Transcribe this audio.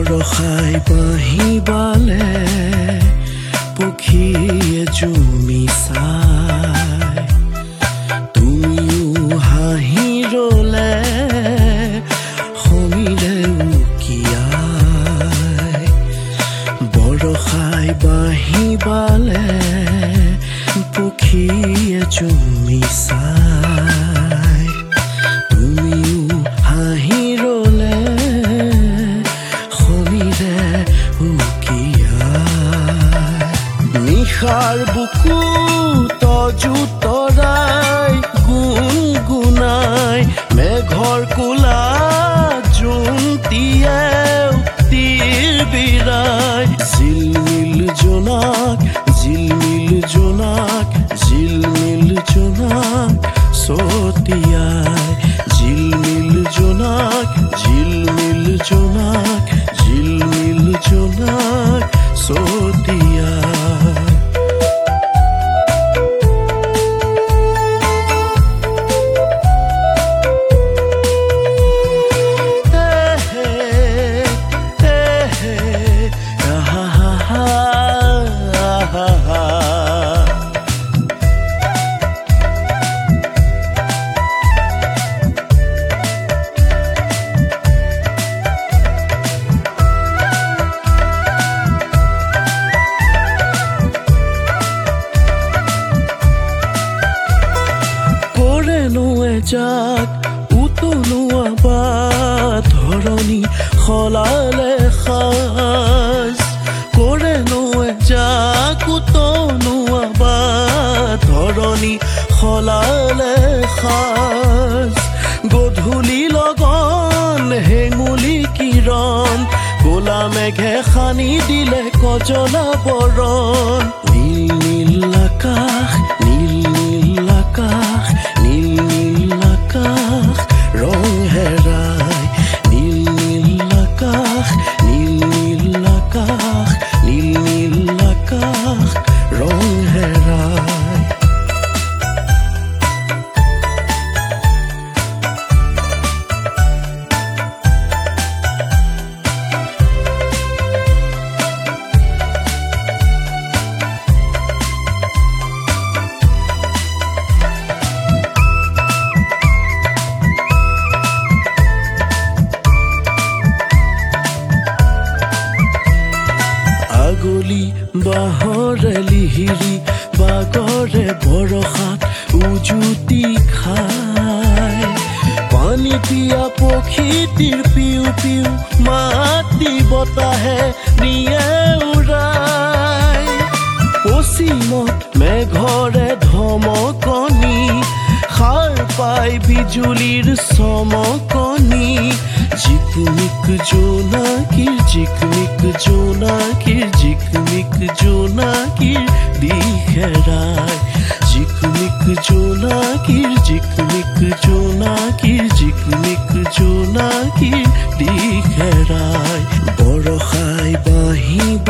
বৰষাই বাঁহী বালে পক্ষীয়ে জুমি চাই তুমিও হাঁহি ৰলে সমীৰে উকিয়াই বৰষাই বাঁহী বালে পক্ষীয়ে জুমি চাই তুমিও হাঁহি ৰলে সমীৰে উকিয়াই নিশাৰ বুকু তজু তৰাই গুণগুণাই মেঘৰ কোলা জোনটিয়ে তীৰ বিৰাই জিলমিল জোনাক জিলমিল জোনাক জিলমিল জোনাক ছটিয়াই জিলমিল জোনাক জিলমিল জোনাক জিলমিল জোনাক ছটিয়াই যাক উতলোৱা বা ধৰণী সলালে সাজ কৰেনো যাক উতলোৱা বা ধৰণী সলালে সাজ গধূলি লগন হেঙুলি কিৰণ ক'লা মেঘে সানি দিলে কজলা বৰণ নীল নীল আকাশ নীল নীল আকাশ নীল নীল আকাশ ৰং হেৰাই নীল নীল আকাশ নীল নীল আকাশ নীল নীল আকাশ ৰং হেৰাই আগলি বাহৰে লিহিৰি বাগৰে বৰষাত উজুতি খাই পানী পিয়া পক্ষীটিৰ পিউ পিউ মাতি বতাহে নিয়ে উৰাই পশ্চিমত মেঘৰে ধমকনি সাৰ পাই বিজুলীৰ চমকনি জিকমিক জোনাকীৰ জিকমিক জোনাকীৰ জিকমিক জোনাকীৰ দিশেৰাই জিকমিক জোনাকীৰ জিকমিক জোনাকীৰ জিকমিক জোনাকীৰ দিশেৰাই বৰষাই বাঁহী